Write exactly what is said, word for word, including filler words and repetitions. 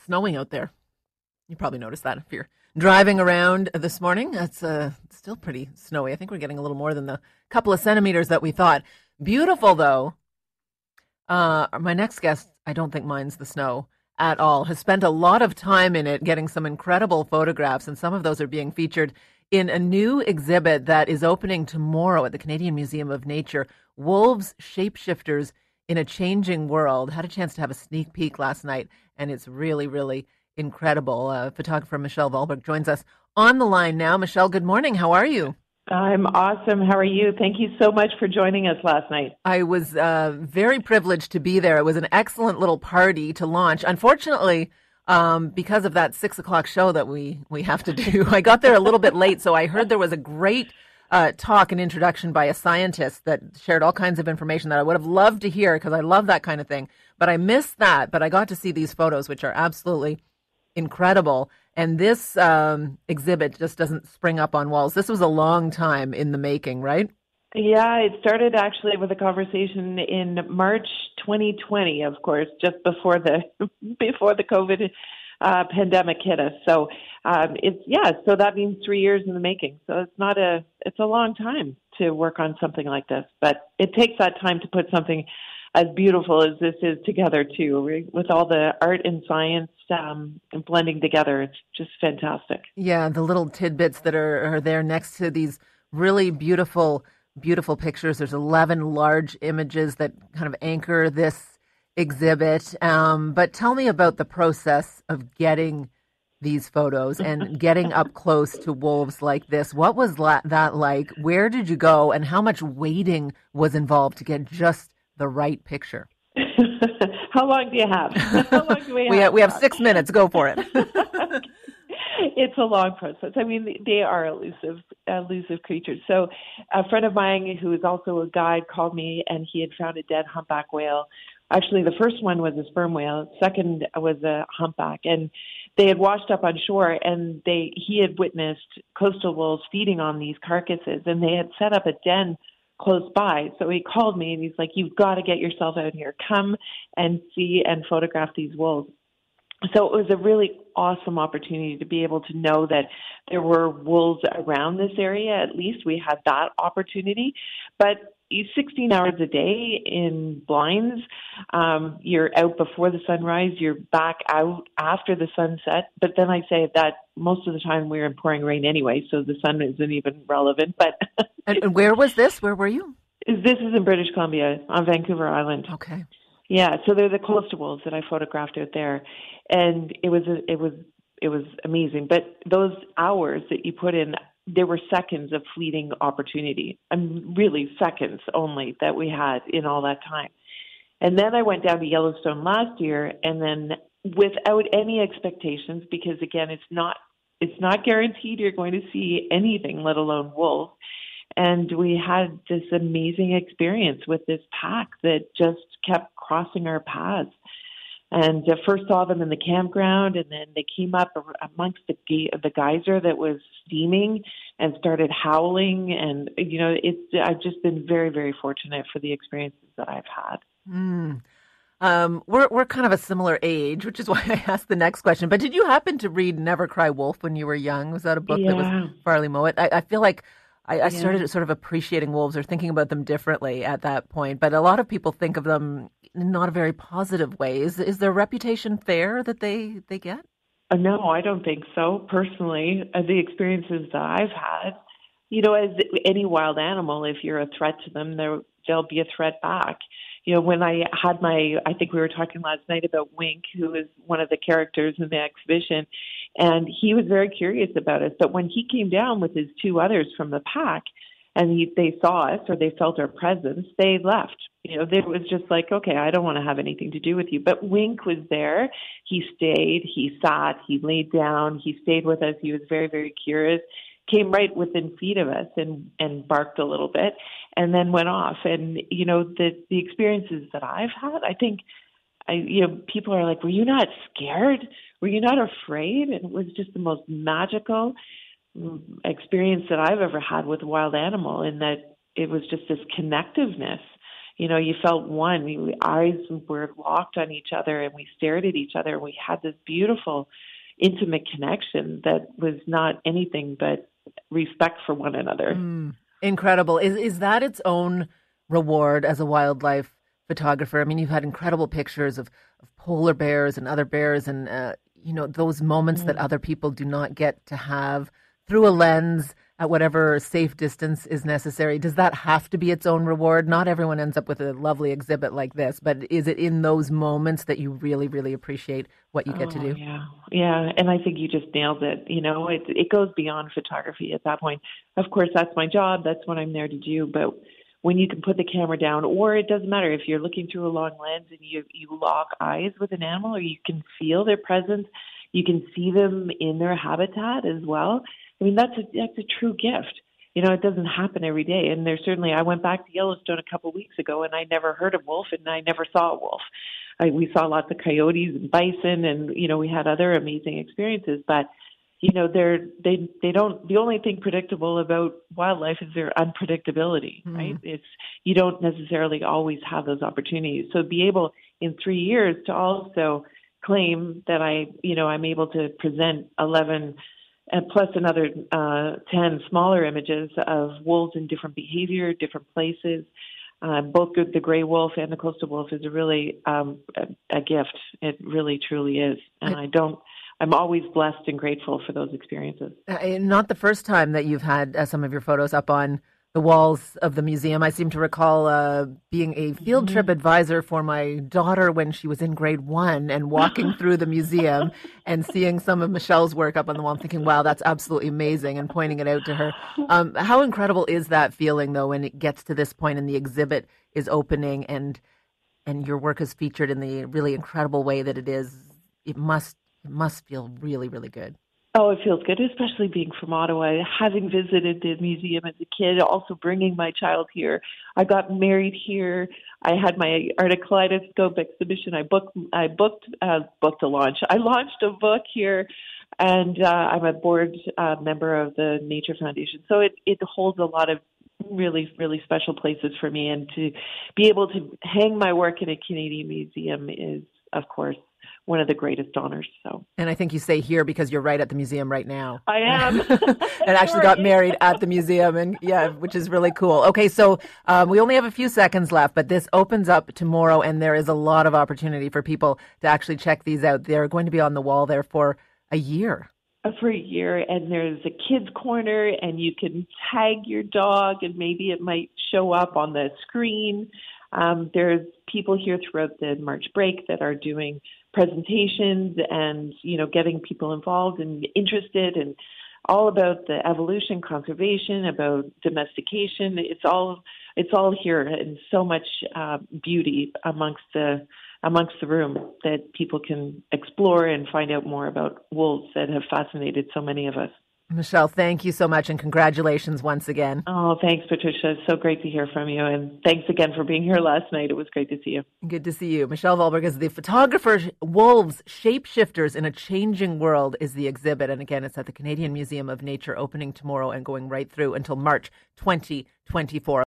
snowing out there. You probably noticed that if you're driving around this morning. It's uh, still pretty snowy. I think we're getting a little more than the couple of centimeters that we thought. Beautiful, though. Uh, my next guest, I don't think minds the snow at all, has spent a lot of time in it getting some incredible photographs, and some of those are being featured in a new exhibit that is opening tomorrow at the Canadian Museum of Nature, Wolves Shapeshifters in a Changing World. Had a chance to have a sneak peek last night, and it's really, really incredible. Uh, photographer Michelle Volberg joins us on the line now. Michelle, good morning. How are you? I'm awesome. How are you? Thank you so much for joining us last night. I was uh, very privileged to be there. It was an excellent little party to launch. Unfortunately, um, because of that six o'clock show that we, we have to do, I got there a little bit late, so I heard there was a great uh, talk and introduction by a scientist that shared all kinds of information that I would have loved to hear because I love that kind of thing. But I missed that, but I got to see these photos, which are absolutely incredible. And this um, exhibit just doesn't spring up on walls. This was a long time in the making, right? Yeah, it started actually with a conversation in March twenty twenty, of course, just before the before the COVID uh, pandemic hit us. So um, it's yeah, so that means three years in the making. So it's not a it's a long time to work on something like this, but it takes that time to put something as beautiful as this is together too, with all the art and science um, blending together. It's just fantastic. Yeah, the little tidbits that are, are there next to these really beautiful, beautiful pictures. There's eleven large images that kind of anchor this exhibit. Um, but tell me about the process of getting these photos and getting up close to wolves like this. What was la- that like? Where did you go, and how much waiting was involved to get just the right picture? How long do you have? How long do we have? we, have we have six minutes. Go for it. It's a long process. I mean, they are elusive, elusive creatures. So a friend of mine who is also a guide called me, and he had found a dead humpback whale. Actually, the first one was a sperm whale. Second was a humpback. And they had washed up on shore, and they he had witnessed coastal wolves feeding on these carcasses, and they had set up a den close by. So he called me and he's like, you've got to get yourself out here. Come and see and photograph these wolves. So it was a really awesome opportunity to be able to know that there were wolves around this area. At least we had that opportunity. But you sixteen hours a day in blinds. Um, you're out before the sunrise. You're back out after the sunset. But then I say that most of the time we're in pouring rain anyway, so the sun isn't even relevant. But and, and where was this? Where were you? This is in British Columbia on Vancouver Island. Okay. Yeah, so they're the coastal wolves that I photographed out there, and it was a, it was it was amazing. But those hours that you put in, there were seconds of fleeting opportunity, and really seconds only that we had in all that time. And then I went down to Yellowstone last year, and then without any expectations, because again, it's not it's not guaranteed you're going to see anything, let alone wolves. And we had this amazing experience with this pack that just kept crossing our paths. And uh, first saw them in the campground, and then they came up amongst the the geyser that was steaming and started howling. And you know, it's I've just been very, very fortunate for the experiences that I've had. Mm. Um, we're we're kind of a similar age, which is why I asked the next question. But did you happen to read Never Cry Wolf when you were young? Was that a book Yeah. that was Farley Mowat? I, I feel like I, I started Yeah. sort of appreciating wolves or thinking about them differently at that point. But a lot of people think of them in not a very positive way. Is, is their reputation fair that they, they get? Uh, no, I don't think so. Personally, uh, the experiences that I've had, you know, as any wild animal, if you're a threat to them, there there'll be a threat back. You know, when I had my, I think we were talking last night about Wink, who is one of the characters in the exhibition, and he was very curious about us. But when he came down with his two others from the pack, and he, they saw us or they felt our presence, they left. You know, it was just like, okay, I don't want to have anything to do with you. But Wink was there. He stayed. He sat. He laid down. He stayed with us. He was very, very curious. Came right within feet of us and, and barked a little bit and then went off. And, you know, the, the experiences that I've had, I think, I, you know, people are like, were you not scared? Were you not afraid? And it was just the most magical experience that I've ever had with a wild animal, in that it was just this connectiveness. you know, you felt one. We, eyes were locked on each other, and we stared at each other. And we had this beautiful, intimate connection that was not anything but respect for one another. Mm, incredible. Is is that its own reward as a wildlife photographer? I mean, you've had incredible pictures of, of polar bears and other bears, and uh, you know, those moments mm. that other people do not get to have through a lens at whatever safe distance is necessary. Does that have to be its own reward? Not everyone ends up with a lovely exhibit like this, but is it in those moments that you really, really appreciate what you get oh, to do? Yeah, yeah, and I think you just nailed it. You know, it it goes beyond photography at that point. Of course, that's my job. That's what I'm there to do. But when you can put the camera down, or it doesn't matter if you're looking through a long lens and you you lock eyes with an animal, or you can feel their presence, you can see them in their habitat as well. I mean, that's a that's a true gift. You know, it doesn't happen every day. And there's certainly, I went back to Yellowstone a couple of weeks ago, and I never heard of wolf, and I never saw a wolf. I, we saw lots of coyotes and bison, and you know, we had other amazing experiences. But you know, they're they they don't. The only thing predictable about wildlife is their unpredictability, mm-hmm. right? It's you don't necessarily always have those opportunities. So be able in three years to also claim that I, you know, I'm able to present eleven. And plus another uh, ten smaller images of wolves in different behavior, different places. Uh, both the gray wolf and the coastal wolf is a really um, a, a gift. It really, truly is. And I don't. I'm always blessed and grateful for those experiences. Uh, not the first time that you've had uh, some of your photos up on the walls of the museum. I seem to recall uh, being a field trip advisor for my daughter when she was in grade one and walking through the museum and seeing some of Michelle's work up on the wall and thinking, wow, that's absolutely amazing, and pointing it out to her. Um, how incredible is that feeling, though, when it gets to this point and the exhibit is opening and and your work is featured in the really incredible way that it is? It must, it must feel really, really good. Oh, it feels good, especially being from Ottawa, having visited the museum as a kid, also bringing my child here. I got married here. I had my art of kaleidoscope exhibition. I booked, I booked, uh, booked a launch. I launched a book here, and uh, I'm a board uh, member of the Nature Foundation. So it, it holds a lot of really, really special places for me. And to be able to hang my work in a Canadian museum is, of course, one of the greatest honors. So, and I think you say here because you're right at the museum right now. I am. And actually got married at the museum, and yeah, which is really cool. Okay, so um, we only have a few seconds left, but this opens up tomorrow, and there is a lot of opportunity for people to actually check these out. They're going to be on the wall there for a year. For a year, and there's a kids corner, and you can tag your dog, and maybe it might show up on the screen. Um, there's people here throughout the March break that are doing presentations and, you know, getting people involved and interested, and all about the evolution, conservation, about domestication. It's all it's all here, and so much uh, beauty amongst the amongst the room that people can explore and find out more about wolves that have fascinated so many of us. Michelle, thank you so much, and congratulations once again. Oh, thanks, Patricia. It's so great to hear from you, and thanks again for being here last night. It was great to see you. Good to see you. Michelle Wahlberg is the photographer. Wolves, Shapeshifters in a Changing World is the exhibit, and again, it's at the Canadian Museum of Nature, opening tomorrow and going right through until March twenty twenty-four.